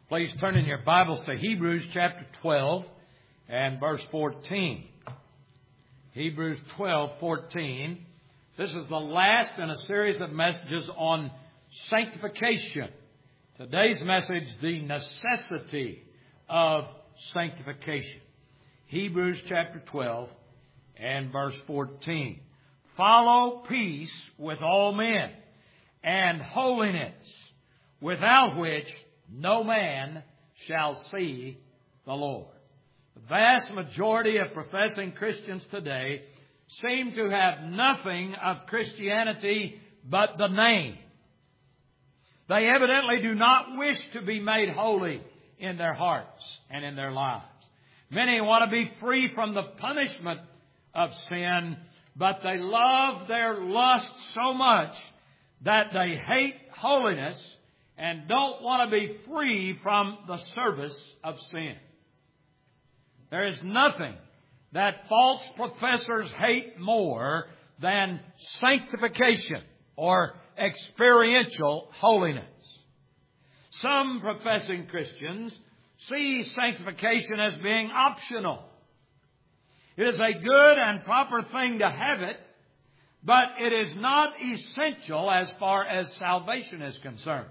Please turn in your Bibles to Hebrews chapter 12 and verse 14. Hebrews 12:14. This is the last in a series of messages on sanctification. Today's message, the necessity of sanctification. Hebrews chapter 12 and verse 14. Follow peace with all men and holiness, without which no man shall see the Lord. The vast majority of professing Christians today seem to have nothing of Christianity but the name. They evidently do not wish to be made holy in their hearts and in their lives. Many want to be free from the punishment of sin, but they love their lust so much that they hate holiness and don't want to be free from the service of sin. There is nothing that false professors hate more than sanctification or experiential holiness. Some professing Christians see sanctification as being optional. It is a good and proper thing to have it, but it is not essential as far as salvation is concerned.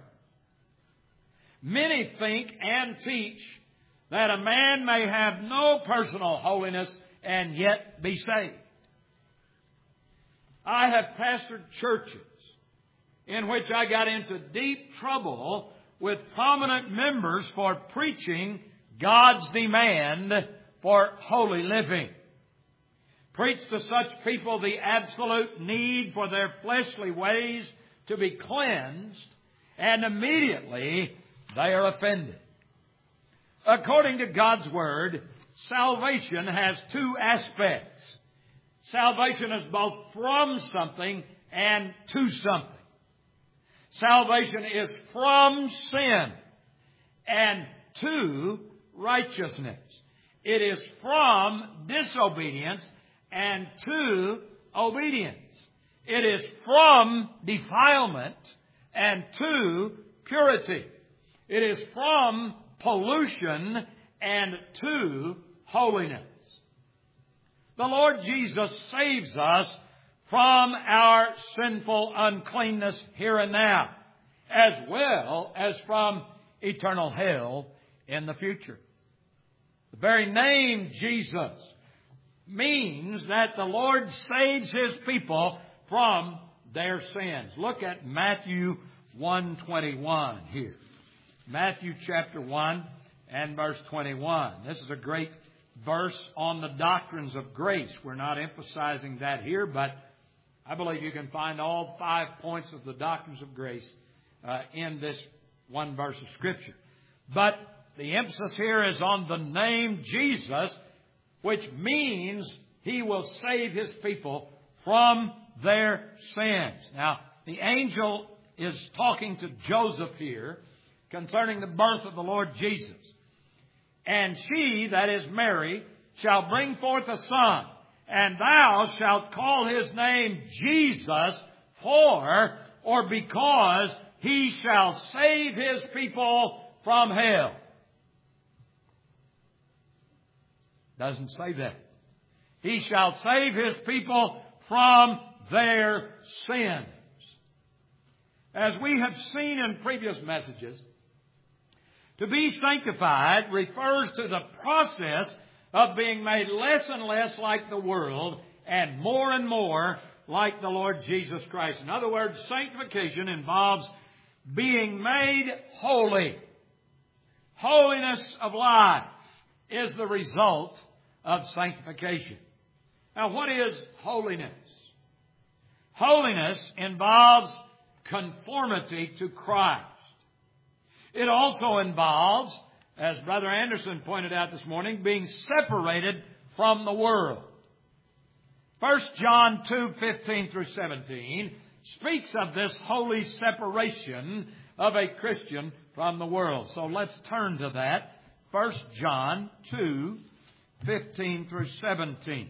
Many think and teach that a man may have no personal holiness and yet be saved. I have pastored churches in which I got into deep trouble with prominent members for preaching God's demand for holy living. Preach to such people the absolute need for their fleshly ways to be cleansed, and immediately they are offended. According to God's Word, salvation has two aspects. Salvation is both from something and to something. Salvation is from sin and to righteousness. It is from disobedience and to obedience. It is from defilement and to purity. It is from pollution and to holiness. The Lord Jesus saves us from our sinful uncleanness here and now, as well as from eternal hell in the future. The very name Jesus means that the Lord saves His people from their sins. Look at Matthew 1:21 here. Matthew chapter 1 and verse 21. This is a great verse on the doctrines of grace. We're not emphasizing that here, but I believe you can find all 5 points of the doctrines of grace in this one verse of Scripture. But the emphasis here is on the name Jesus, which means He will save His people from their sins. Now, the angel is talking to Joseph here concerning the birth of the Lord Jesus. And she, that is Mary, shall bring forth a son, and thou shalt call his name Jesus, or because he shall save his people from hell. Doesn't say that. He shall save his people from their sins. As we have seen in previous messages, to be sanctified refers to the process of being made less and less like the world and more like the Lord Jesus Christ. In other words, sanctification involves being made holy. Holiness of life is the result of sanctification. Now, what is holiness? Holiness involves conformity to Christ. It also involves, as Brother Anderson pointed out this morning, being separated from the world. 1 John 2:15 through 17 speaks of this holy separation of a Christian from the world. So let's turn to that. 1 John 2:15 through 17.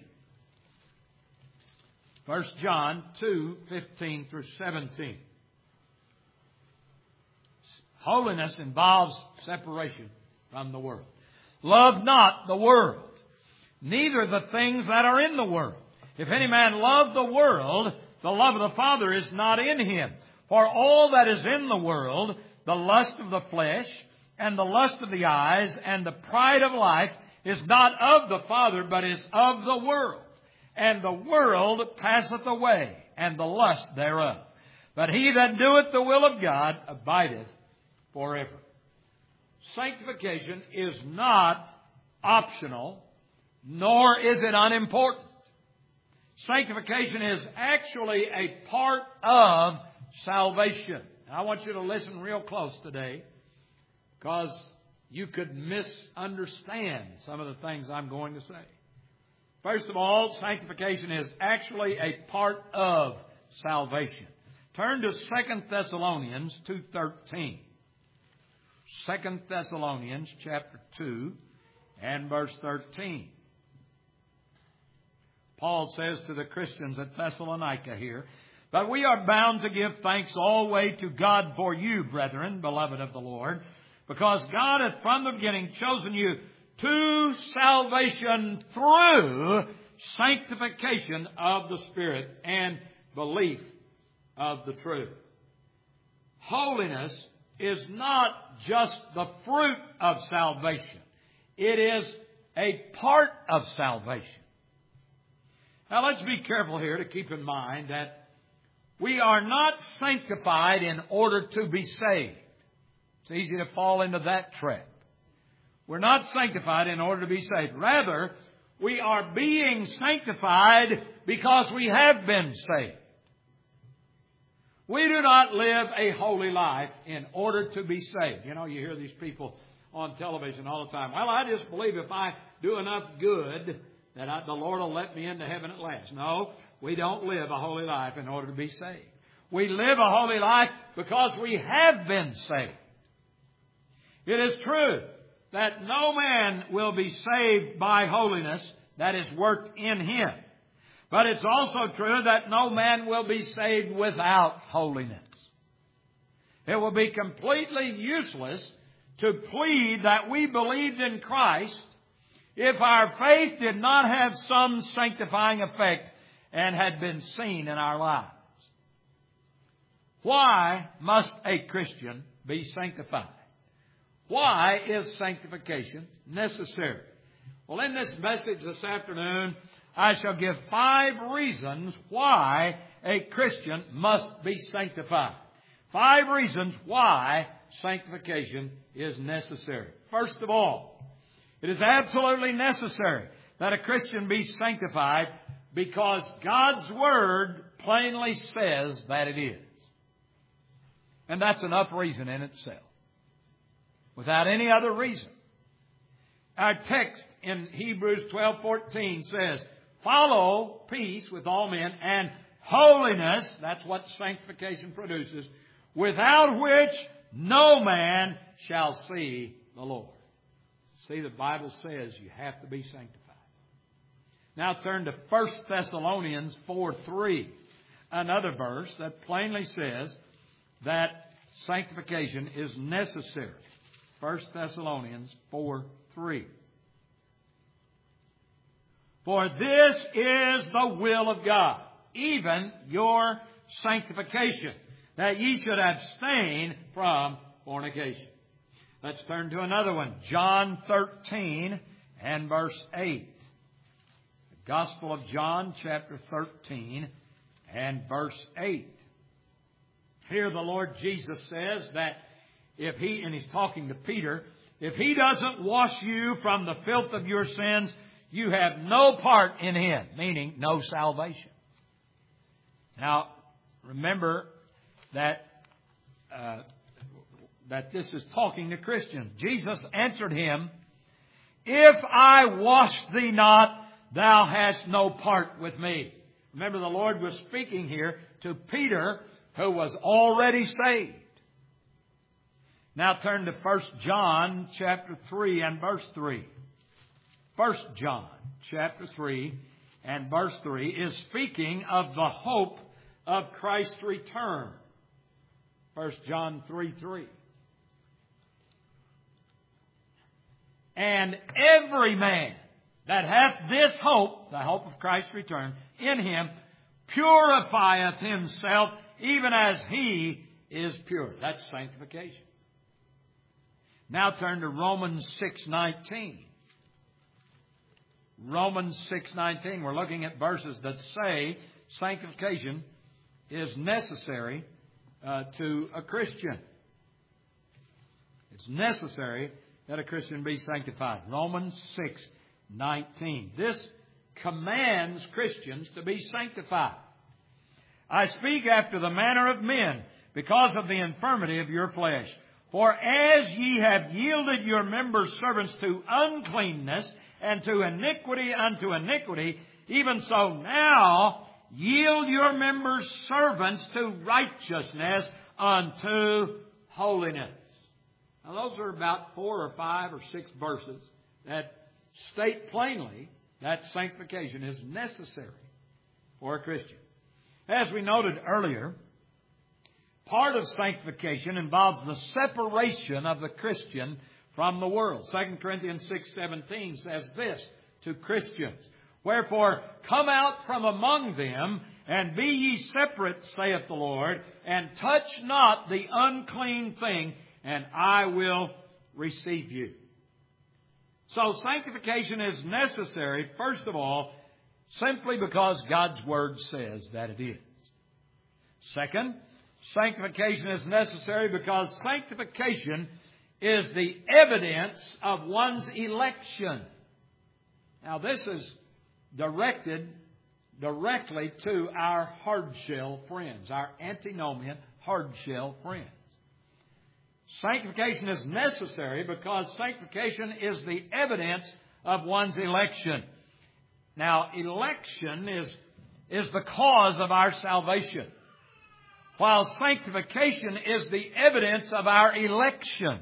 1 John 2:15 through 17. Holiness involves separation from the world. Love not the world, neither the things that are in the world. If any man love the world, the love of the Father is not in him. For all that is in the world, the lust of the flesh, and the lust of the eyes, and the pride of life, is not of the Father, but is of the world. And the world passeth away, and the lust thereof. But he that doeth the will of God abideth forever. Sanctification is not optional, nor is it unimportant. Sanctification is actually a part of salvation. I want you to listen real close today, because you could misunderstand some of the things I'm going to say. First of all, sanctification is actually a part of salvation. Turn to 2 Thessalonians 2:13. 2 Thessalonians chapter 2 and verse 13. Paul says to the Christians at Thessalonica here, "But we are bound to give thanks always to God for you, brethren, beloved of the Lord, because God hath from the beginning chosen you to salvation through sanctification of the Spirit and belief of the truth." Holiness is not just the fruit of salvation. It is a part of salvation. Now let's be careful here to keep in mind that we are not sanctified in order to be saved. It's easy to fall into that trap. We're not sanctified in order to be saved. Rather, we are being sanctified because we have been saved. We do not live a holy life in order to be saved. You know, you hear these people on television all the time. "Well, I just believe if I do enough good that the Lord will let me into heaven at last." No, we don't live a holy life in order to be saved. We live a holy life because we have been saved. It is true that no man will be saved by holiness that is worked in him. But it's also true that no man will be saved without holiness. It will be completely useless to plead that we believed in Christ if our faith did not have some sanctifying effect and had been seen in our lives. Why must a Christian be sanctified? Why is sanctification necessary? Well, in this message this afternoon, I shall give 5 reasons why a Christian must be sanctified. 5 reasons why sanctification is necessary. First of all, it is absolutely necessary that a Christian be sanctified because God's Word plainly says that it is. And that's enough reason in itself. Without any other reason. Our text in Hebrews 12:14 says, "Follow peace with all men and holiness," that's what sanctification produces, "without which no man shall see the Lord." See, the Bible says you have to be sanctified. Now turn to 1 Thessalonians 4:3, another verse that plainly says that sanctification is necessary. 1 Thessalonians 4:3. "For this is the will of God, even your sanctification, that ye should abstain from fornication." Let's turn to another one. John 13 and verse 8. The Gospel of John, chapter 13 and verse 8. Here the Lord Jesus says that if He, and He's talking to Peter, if He doesn't wash you from the filth of your sins, you have no part in Him, meaning no salvation. Now, remember that this is talking to Christians. Jesus answered him, "If I wash thee not, thou hast no part with me." Remember, the Lord was speaking here to Peter, who was already saved. Now turn to 1 John chapter 3 and verse 3. 1 John chapter 3 and verse 3 is speaking of the hope of Christ's return. 1 John 3:3. And every man that hath this hope, the hope of Christ's return, in him, purifieth himself, even as he is pure. That's sanctification. Now turn to Romans 6:19. Romans 6:19. We're looking at verses that say sanctification is necessary to a Christian. It's necessary that a Christian be sanctified. Romans 6:19. This commands Christians to be sanctified. I speak after the manner of men, because of the infirmity of your flesh. For as ye have yielded your members servants to uncleanness, and to iniquity unto iniquity, even so now yield your members servants to righteousness unto holiness. Now those are about 4 or 5 or 6 verses that state plainly that sanctification is necessary for a Christian. As we noted earlier, part of sanctification involves the separation of the Christian from the world. 2 Corinthians 6:17 says this to Christians, Wherefore come out from among them, and be ye separate, saith the Lord, and touch not the unclean thing, and I will receive you. So sanctification is necessary, first of all, simply because God's Word says that it is. Second, sanctification is necessary because sanctification is the evidence of one's election. Now this is directed directly to our hard-shell friends, our antinomian hard-shell friends. Sanctification is necessary because sanctification is the evidence of one's election. Now, election is the cause of our salvation, while sanctification is the evidence of our election.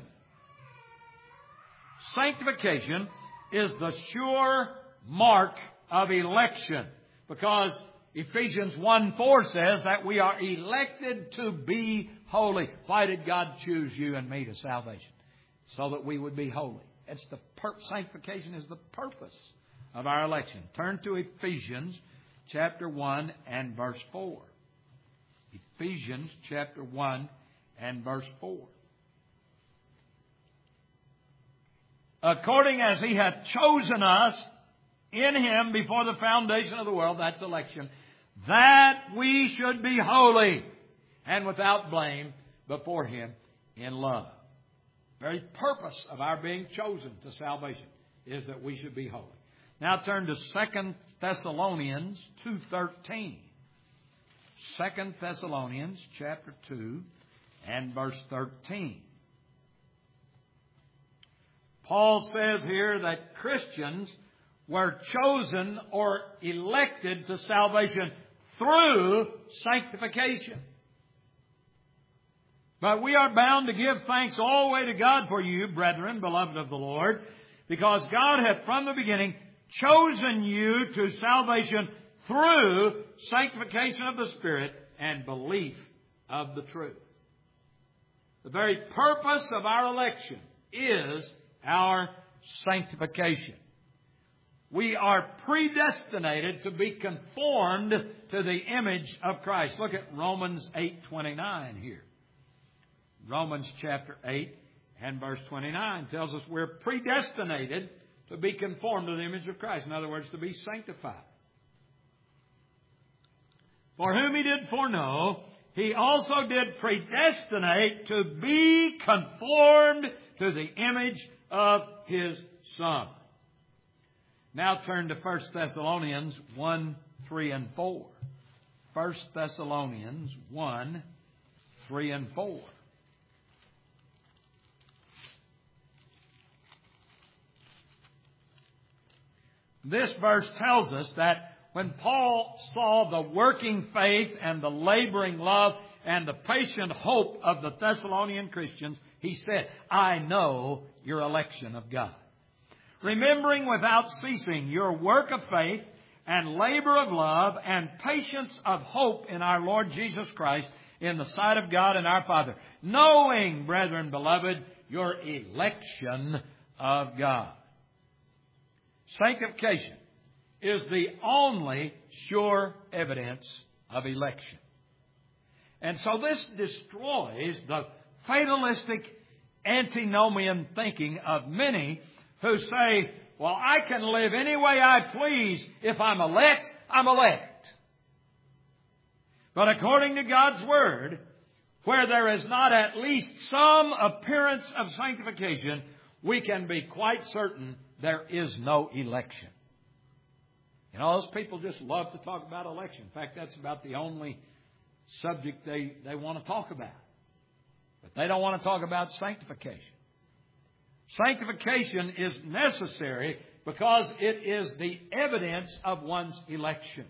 Sanctification is the sure mark of election, because Ephesians 1:4 says that we are elected to be holy. Why did God choose you and me to salvation? So that we would be holy. It's sanctification is the purpose of our election. Turn to Ephesians chapter 1 and verse 4. Ephesians chapter 1 and verse 4. According as He hath chosen us in Him before the foundation of the world, that's election, that we should be holy and without blame before Him in love. The very purpose of our being chosen to salvation is that we should be holy. Now turn to 2 Thessalonians 2:13. 2 Thessalonians chapter 2 and verse 13. Paul says here that Christians were chosen or elected to salvation through sanctification. But we are bound to give thanks all the way to God for you, brethren, beloved of the Lord, because God hath from the beginning chosen you to salvation through sanctification of the Spirit and belief of the truth. The very purpose of our election is our sanctification. We are predestinated to be conformed to the image of Christ. Look at Romans 8:29 here. Romans chapter 8 and verse 29 tells us we're predestinated to be conformed to the image of Christ. In other words, to be sanctified. For whom He did foreknow, He also did predestinate to be conformed to the image of His Son. Now turn to 1 Thessalonians 1, 3 and 4. 1 Thessalonians 1, 3 and 4. This verse tells us that when Paul saw the working faith and the laboring love and the patient hope of the Thessalonian Christians, he said, I know your election of God. Remembering without ceasing your work of faith and labor of love and patience of hope in our Lord Jesus Christ in the sight of God and our Father, knowing, brethren beloved, your election of God. Sanctification is the only sure evidence of election. And so this destroys the fatalistic antinomian thinking of many who say, well, I can live any way I please. If I'm elect, I'm elect. But according to God's Word, where there is not at least some appearance of sanctification, we can be quite certain there is no election. You know, those people just love to talk about election. In fact, that's about the only subject they want to talk about. But they don't want to talk about sanctification. Sanctification is necessary because it is the evidence of one's election.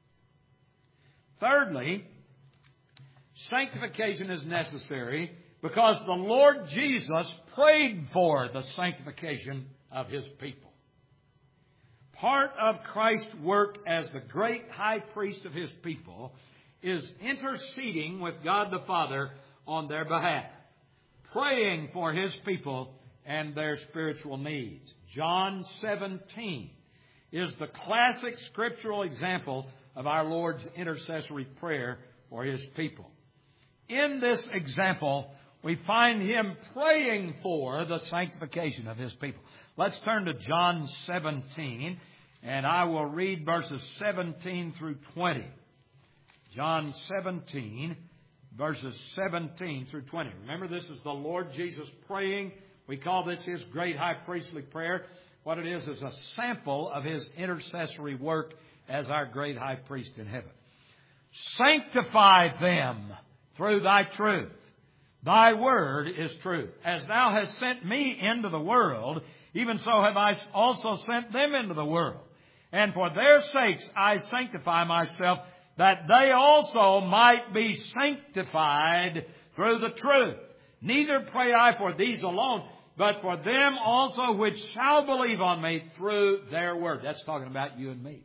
Thirdly, sanctification is necessary because the Lord Jesus prayed for the sanctification of His people. Part of Christ's work as the great high priest of His people is interceding with God the Father on their behalf, praying for His people and their spiritual needs. John 17 is the classic scriptural example of our Lord's intercessory prayer for His people. In this example, we find Him praying for the sanctification of His people. Let's turn to John 17, and I will read verses 17 through 20. John 17, verses 17 through 20. Remember, this is the Lord Jesus praying. We call this His great high priestly prayer. What it is a sample of His intercessory work as our great high priest in heaven. Sanctify them through Thy truth. Thy word is truth. As Thou hast sent me into the world, even so have I also sent them into the world. And for their sakes I sanctify myself, that they also might be sanctified through the truth. Neither pray I for these alone, but for them also which shall believe on me through their word. That's talking about you and me.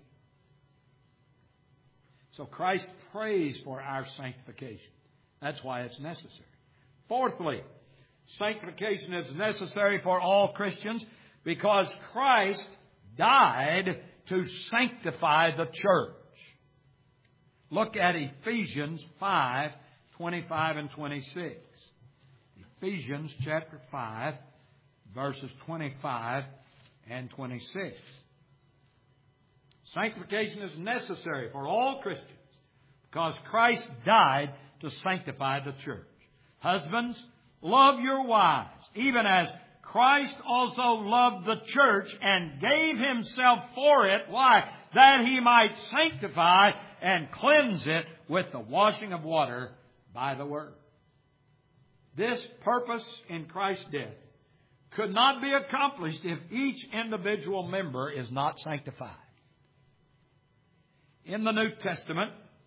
So Christ prays for our sanctification. That's why it's necessary. Fourthly, sanctification is necessary for all Christians because Christ died to sanctify the church. Look at Ephesians 5, 25 and 26. Ephesians chapter 5, verses 25 and 26. Sanctification is necessary for all Christians because Christ died to sanctify the church. Husbands, love your wives, even as Christ also loved the church and gave Himself for it. Why? That He might sanctify and cleanse it with the washing of water by the Word. This purpose in Christ's death could not be accomplished if each individual member is not sanctified. In the New Testament,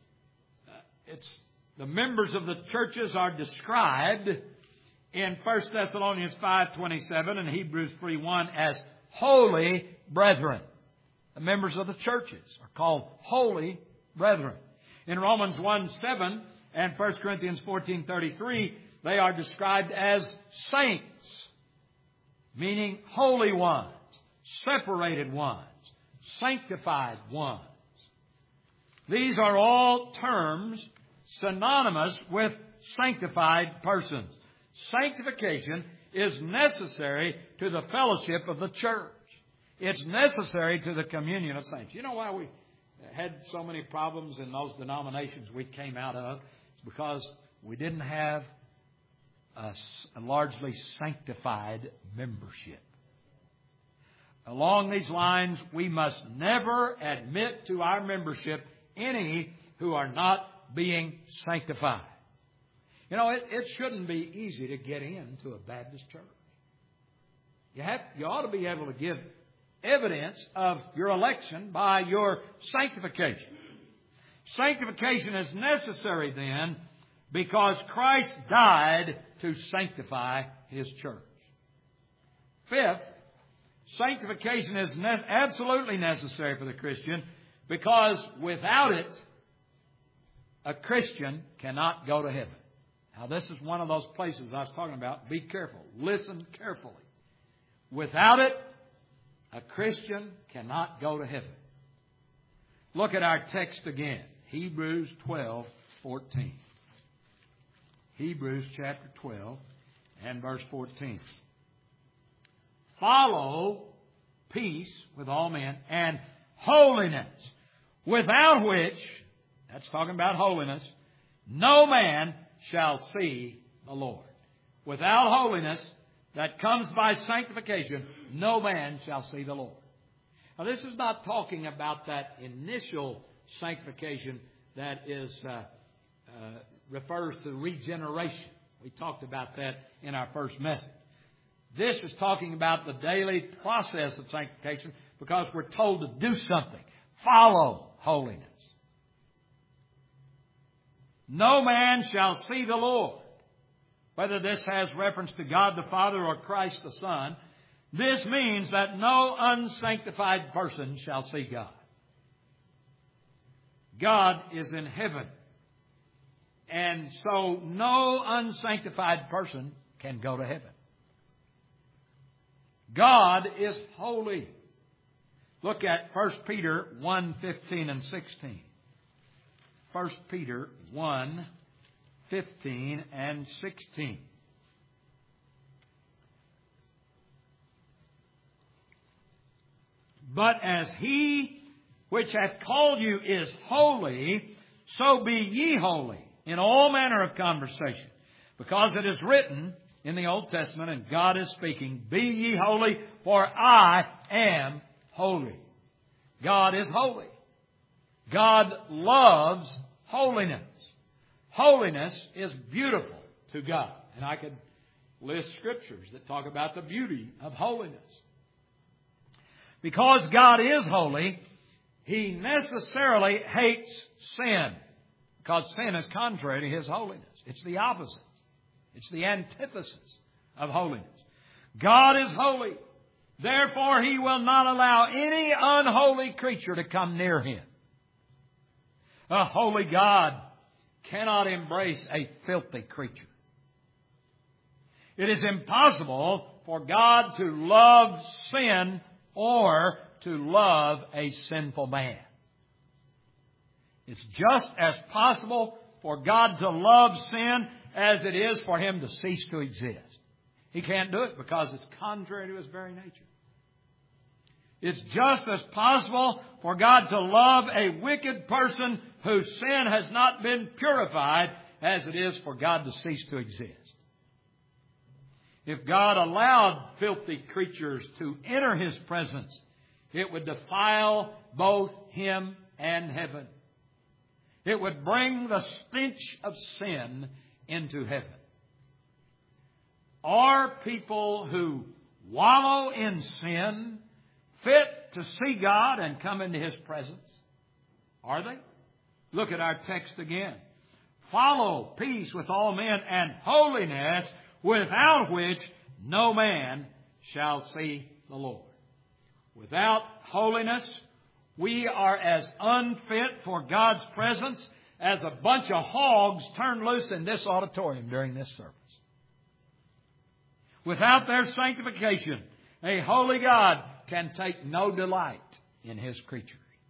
the members of the churches are described in 1 Thessalonians 5:27 and Hebrews 3:1 as holy brethren. The members of the churches are called holy brethren. In Romans 1:7 and 1 Corinthians 14:33, they are described as saints, meaning holy ones, separated ones, sanctified ones. These are all terms synonymous with sanctified persons. Sanctification is necessary to the fellowship of the church. It's necessary to the communion of saints. You know why we had so many problems in those denominations we came out of? It's because we didn't have a largely sanctified membership. Along these lines, we must never admit to our membership any who are not being sanctified. You know, it shouldn't be easy to get into a Baptist church. You ought to be able to give evidence of your election by your sanctification. Sanctification is necessary then because Christ died to sanctify His church. Fifth, sanctification is absolutely necessary for the Christian because without it, a Christian cannot go to heaven. Now, this is one of those places I was talking about. Be careful. Listen carefully. Without it, A Christian cannot go to heaven. Look at our text again. Hebrews 12:14. Hebrews chapter 12 and verse 14. Follow peace with all men and holiness, without which, that's talking about holiness, no man shall see the Lord. Without holiness that comes by sanctification, no man shall see the Lord. Now, this is not talking about that initial sanctification that is refers to regeneration. We talked about that in our first message. This is talking about the daily process of sanctification because we're told to do something. Follow holiness. No man shall see the Lord. Whether this has reference to God the Father or Christ the Son, this means that no unsanctified person shall see God. God is in heaven. And so no unsanctified person can go to heaven. God is holy. Look at 1 Peter 1:15 and 16. 1 Peter 1:15 and 16. But as He which hath called you is holy, so be ye holy in all manner of conversation. Because it is written in the Old Testament, and God is speaking, be ye holy, for I am holy. God is holy. God loves holiness. Holiness is beautiful to God. And I could list scriptures that talk about the beauty of holiness. Because God is holy, He necessarily hates sin. Because sin is contrary to His holiness. It's the opposite. It's the antithesis of holiness. God is holy. Therefore, He will not allow any unholy creature to come near Him. A holy God cannot embrace a filthy creature. It is impossible for God to love sin or to love a sinful man. It's just as possible for God to love sin as it is for Him to cease to exist. He can't do it because it's contrary to His very nature. It's just as possible for God to love a wicked person whose sin has not been purified as it is for God to cease to exist. If God allowed filthy creatures to enter His presence, it would defile both Him and heaven. It would bring the stench of sin into heaven. Are people who wallow in sin fit to see God and come into His presence? Are they? Look at our text again. Follow peace with all men and holiness, without which no man shall see the Lord. Without holiness, we are as unfit for God's presence as a bunch of hogs turned loose in this auditorium during this service. Without their sanctification, a holy God can take no delight in His creatures.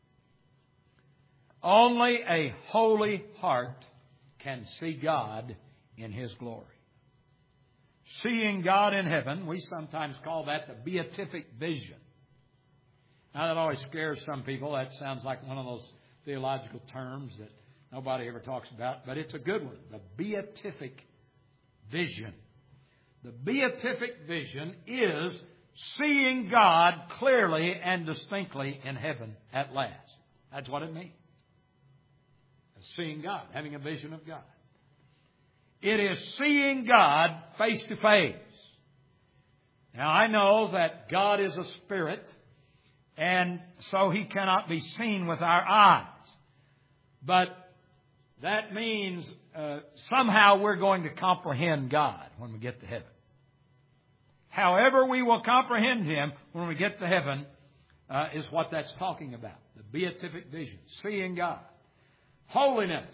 Only a holy heart can see God in His glory. Seeing God in heaven, we sometimes call that the beatific vision. Now, that always scares some people. That sounds like one of those theological terms that nobody ever talks about, but it's a good one. The beatific vision. The beatific vision is seeing God clearly and distinctly in heaven at last. That's what it means. Seeing God, having a vision of God. It is seeing God face to face. Now, I know that God is a spirit, and so He cannot be seen with our eyes. But that means somehow we're going to comprehend God when we get to heaven. However we will comprehend Him when we get to heaven is what that's talking about. The beatific vision, seeing God. Holiness,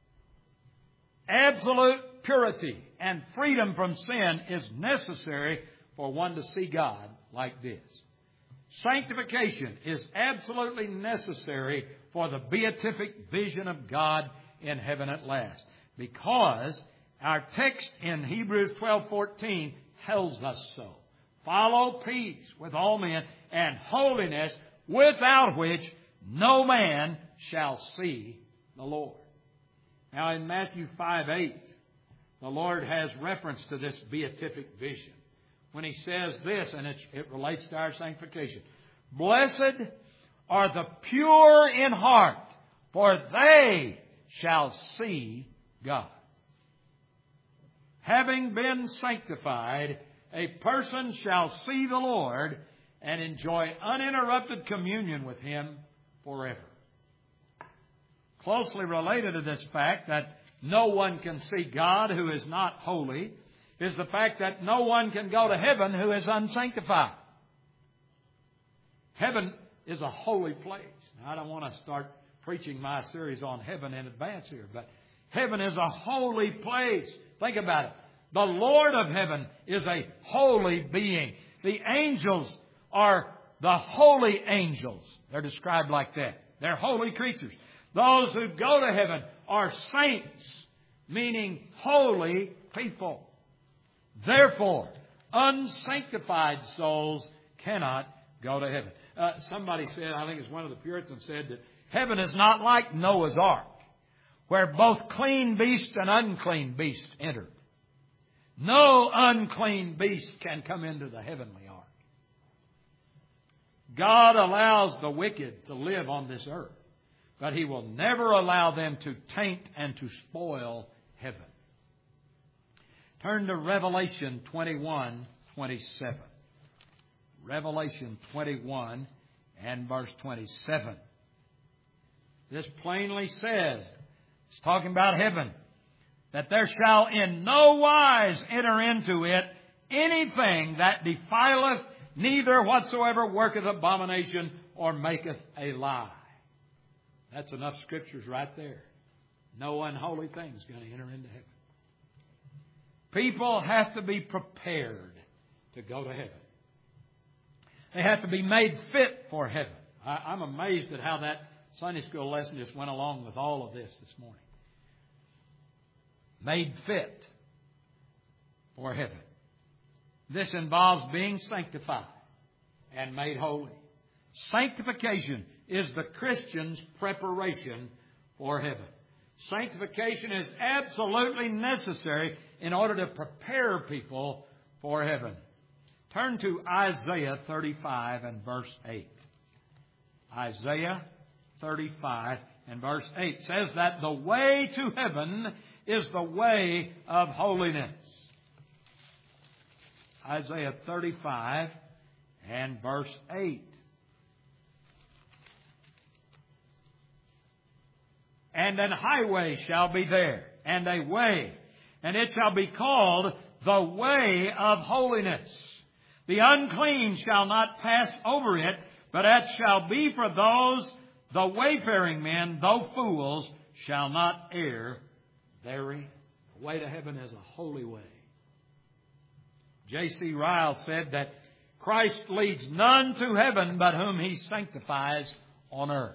absolute purity, and freedom from sin is necessary for one to see God like this. Sanctification is absolutely necessary for the beatific vision of God in heaven at last. Because our text in Hebrews 12:14 tells us so. Follow peace with all men and holiness, without which no man shall see the Lord. Now in Matthew 5:8, the Lord has reference to this beatific vision when He says this, and it relates to our sanctification. Blessed are the pure in heart, for they shall see God. Having been sanctified, a person shall see the Lord and enjoy uninterrupted communion with Him forever. Closely related to this fact that no one can see God who is not holy is the fact that no one can go to heaven who is unsanctified. Heaven is a holy place. Now, I don't want to start preaching my series on heaven in advance here, but heaven is a holy place. Think about it. The Lord of heaven is a holy being. The angels are the holy angels. They're described like that. They're holy creatures. Those who go to heaven are saints, meaning holy people. Therefore, unsanctified souls cannot go to heaven. Somebody said, I think it's one of the Puritans said, that heaven is not like Noah's Ark, where both clean beast and unclean beast entered. No unclean beast can come into the heavenly ark. God allows the wicked to live on this earth, but He will never allow them to taint and to spoil heaven. Turn to Revelation 21:27. Revelation 21 and verse 27. This plainly says, it's talking about heaven, that there shall in no wise enter into it anything that defileth, neither whatsoever worketh abomination or maketh a lie. That's enough scriptures right there. No unholy thing is going to enter into heaven. People have to be prepared to go to heaven. They have to be made fit for heaven. I'm amazed at how that Sunday school lesson just went along with all of this morning. Made fit for heaven. This involves being sanctified and made holy. Sanctification is the Christian's preparation for heaven. Sanctification is absolutely necessary in order to prepare people for heaven. Turn to Isaiah 35 and verse 8. Isaiah 35 and verse 8 says that the way to heaven is the way of holiness. Isaiah 35 and verse 8. And an highway shall be there, and a way, and it shall be called the way of holiness. The unclean shall not pass over it, but it shall be for those, the wayfaring men, though fools, shall not err therein. The way to heaven is a holy way. J.C. Ryle said that Christ leads none to heaven but whom He sanctifies on earth.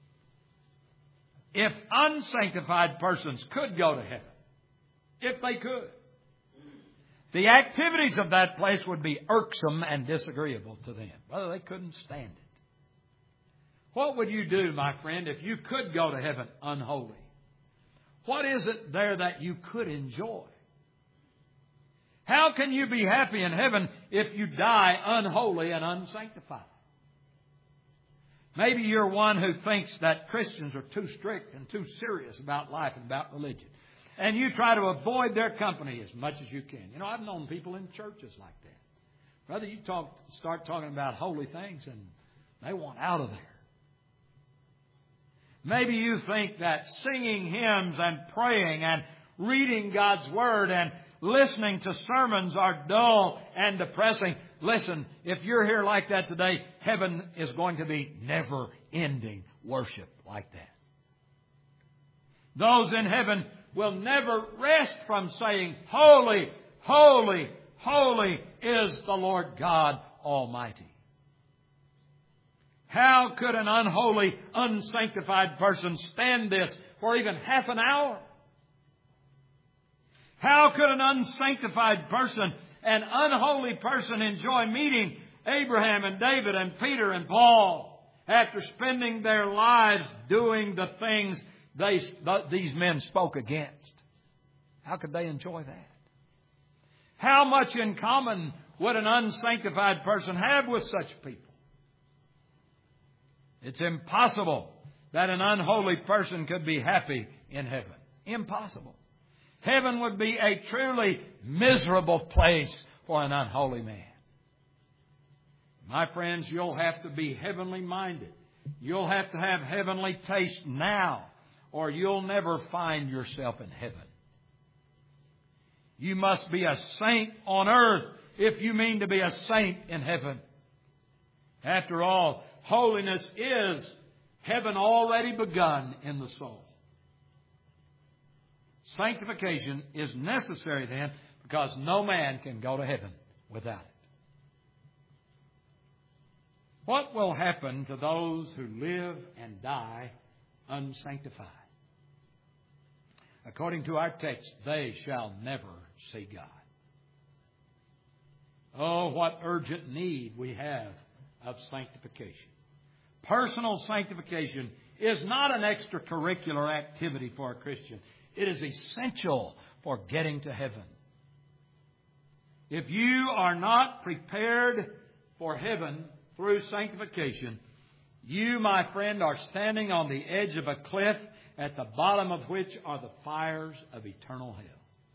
If unsanctified persons could go to heaven, if they could, the activities of that place would be irksome and disagreeable to them. Well, they couldn't stand it. What would you do, my friend, if you could go to heaven unholy? What is it there that you could enjoy? How can you be happy in heaven if you die unholy and unsanctified? Maybe you're one who thinks that Christians are too strict and too serious about life and about religion. And you try to avoid their company as much as you can. You know, I've known people in churches like that. Brother, you start talking about holy things and they want out of there. Maybe you think that singing hymns and praying and reading God's Word and listening to sermons are dull and depressing. Listen, if you're here like that today, heaven is going to be never-ending worship like that. Those in heaven will never rest from saying, Holy, holy, holy is the Lord God Almighty. How could an unholy, unsanctified person stand this for even half an hour? How could an unsanctified person, an unholy person, enjoy meeting Abraham and David and Peter and Paul after spending their lives doing the things these men spoke against? How could they enjoy that? How much in common would an unsanctified person have with such people? It's impossible that an unholy person could be happy in heaven. Impossible. Heaven would be a truly miserable place for an unholy man. My friends, you'll have to be heavenly minded. You'll have to have heavenly taste now, or you'll never find yourself in heaven. You must be a saint on earth if you mean to be a saint in heaven. After all, holiness is heaven already begun in the soul. Sanctification is necessary then, because no man can go to heaven without it. What will happen to those who live and die unsanctified? According to our text, they shall never see God. Oh, what urgent need we have of sanctification. Personal sanctification is not an extracurricular activity for a Christian. It is essential for getting to heaven. If you are not prepared for heaven through sanctification, you, my friend, are standing on the edge of a cliff at the bottom of which are the fires of eternal hell.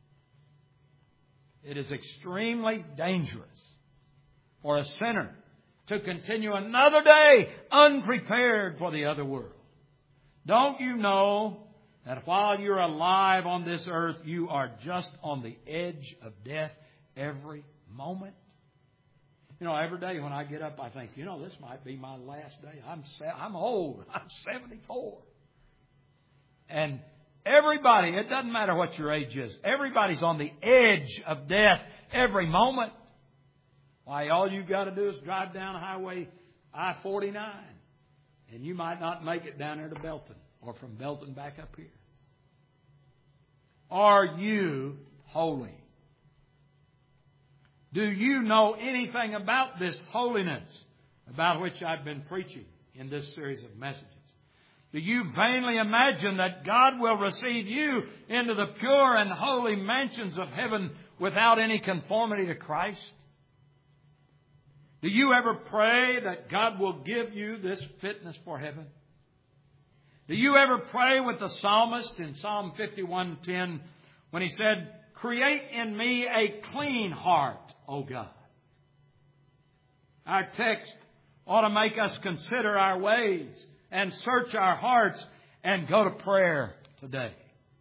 It is extremely dangerous for a sinner to continue another day unprepared for the other world. Don't you know that while you're alive on this earth, you are just on the edge of death every moment? You know, every day when I get up, I think, this might be my last day. I'm old. I'm 74. And everybody, it doesn't matter what your age is, everybody's on the edge of death every moment. Why, all you've got to do is drive down Highway I-49, and you might not make it down there to Belton, or from Belton back up here. Are you holy? Do you know anything about this holiness about which I've been preaching in this series of messages? Do you vainly imagine that God will receive you into the pure and holy mansions of heaven without any conformity to Christ? Do you ever pray that God will give you this fitness for heaven? Do you ever pray with the psalmist in Psalm 51:10 when he said, "Create in me a clean heart, O God"? Our text ought to make us consider our ways and search our hearts and go to prayer today.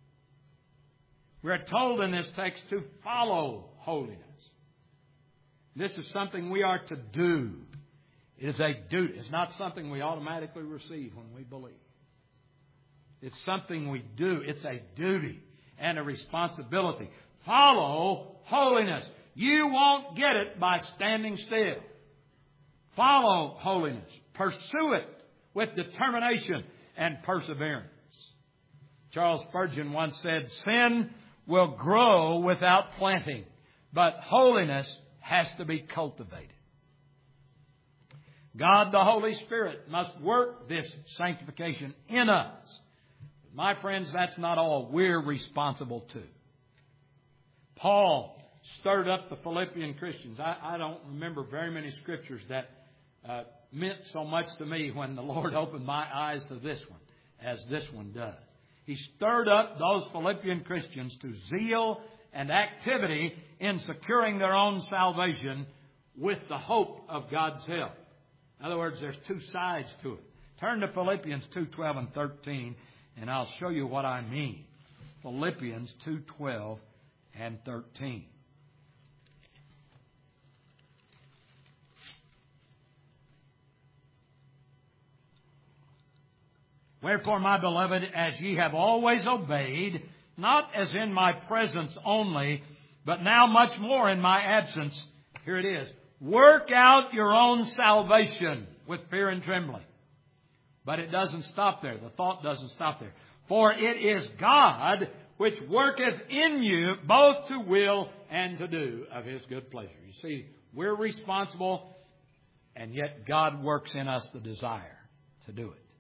We're told in this text to follow holiness. This is something we are to do. It is a duty. It's not something we automatically receive when we believe. It's something we do. It's a duty and a responsibility. Follow holiness. You won't get it by standing still. Follow holiness. Pursue it with determination and perseverance. Charles Spurgeon once said, "Sin will grow without planting, but holiness has to be cultivated." God the Holy Spirit must work this sanctification in us. But my friends, that's not all we're responsible to. Paul stirred up the Philippian Christians. I don't remember very many scriptures that meant so much to me when the Lord opened my eyes to this one, as this one does. He stirred up those Philippian Christians to zeal and activity in securing their own salvation with the hope of God's help. In other words, there's two sides to it. Turn to Philippians 2:12 and 13, and I'll show you what I mean. Philippians 2:12 and 13. "Wherefore, my beloved, as ye have always obeyed, not as in my presence only, but now much more in my absence," here it is, "work out your own salvation with fear and trembling. But it doesn't stop there. The thought doesn't stop there. For it is God which worketh in you both to will and to do of His good pleasure. You see, we're responsible, and yet God works in us the desire to do it.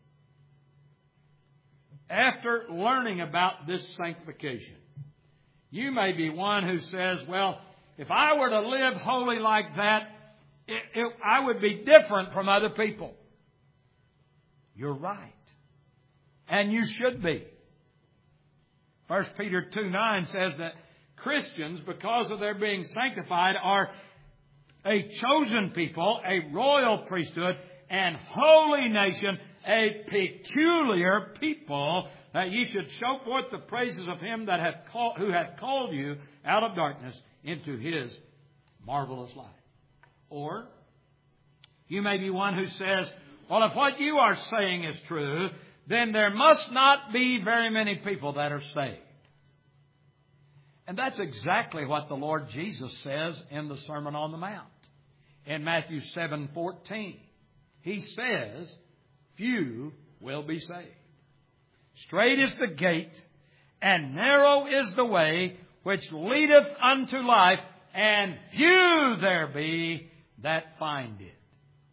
After learning about this sanctification, you may be one who says, well, if I were to live holy like that, I would be different from other people. You're right. And you should be. 1 Peter 2:9 says that Christians, because of their being sanctified, are a chosen people, a royal priesthood, and holy nation, a peculiar people, that ye should show forth the praises of Him who hath called you out of darkness into His marvelous light. Or you may be one who says, well, if what you are saying is true, then there must not be very many people that are saved. And that's exactly what the Lord Jesus says in the Sermon on the Mount. In Matthew 7:14, He says, few will be saved. Straight is the gate, and narrow is the way which leadeth unto life, and few there be that find it.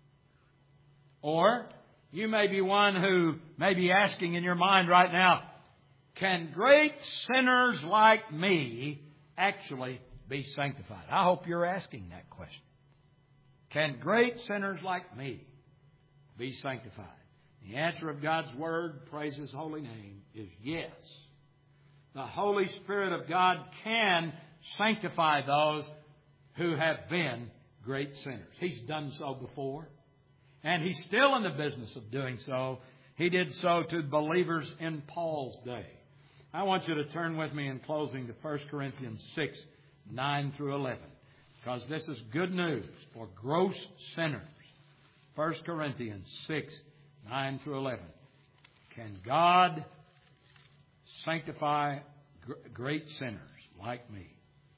Or you may be one who may be asking in your mind right now, can great sinners like me actually be sanctified? I hope you're asking that question. Can great sinners like me be sanctified? The answer of God's Word, praise His holy name, is yes. The Holy Spirit of God can sanctify those who have been great sinners. He's done so before. And He's still in the business of doing so. He did so to believers in Paul's day. I want you to turn with me in closing to 1 Corinthians 6:9 through 11. Because this is good news for gross sinners. 1 Corinthians 6:9 through 11. Can God sanctify great sinners like me?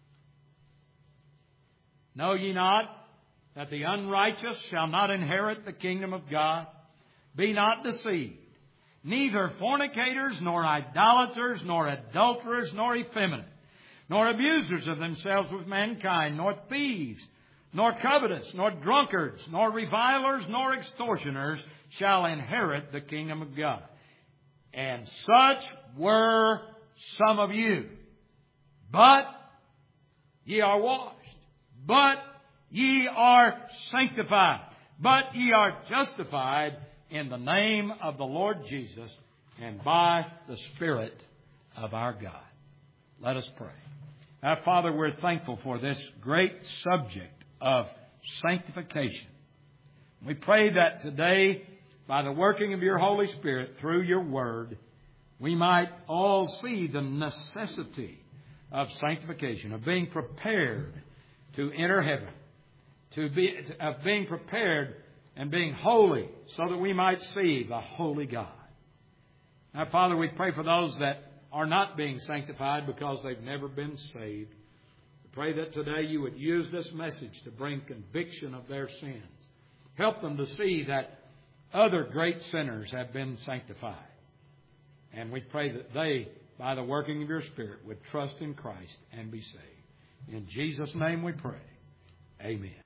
Know ye not that the unrighteous shall not inherit the kingdom of God? Be not deceived. Neither fornicators, nor idolaters, nor adulterers, nor effeminate, nor abusers of themselves with mankind, nor thieves, nor covetous, nor drunkards, nor revilers, nor extortioners shall inherit the kingdom of God. And such were some of you. But ye are washed. But ye are sanctified. But ye are justified in the name of the Lord Jesus and by the Spirit of our God. Let us pray. Now, Father, we're thankful for this great subject of sanctification. We pray that today, by the working of your Holy Spirit through your Word, we might all see the necessity of sanctification, of being prepared to enter heaven, of being prepared and being holy so that we might see the holy God. Now, Father, we pray for those that are not being sanctified because they've never been saved. We pray that today you would use this message to bring conviction of their sins. Help them to see that other great sinners have been sanctified. And we pray that they, by the working of your Spirit, would trust in Christ and be saved. In Jesus' name we pray. Amen.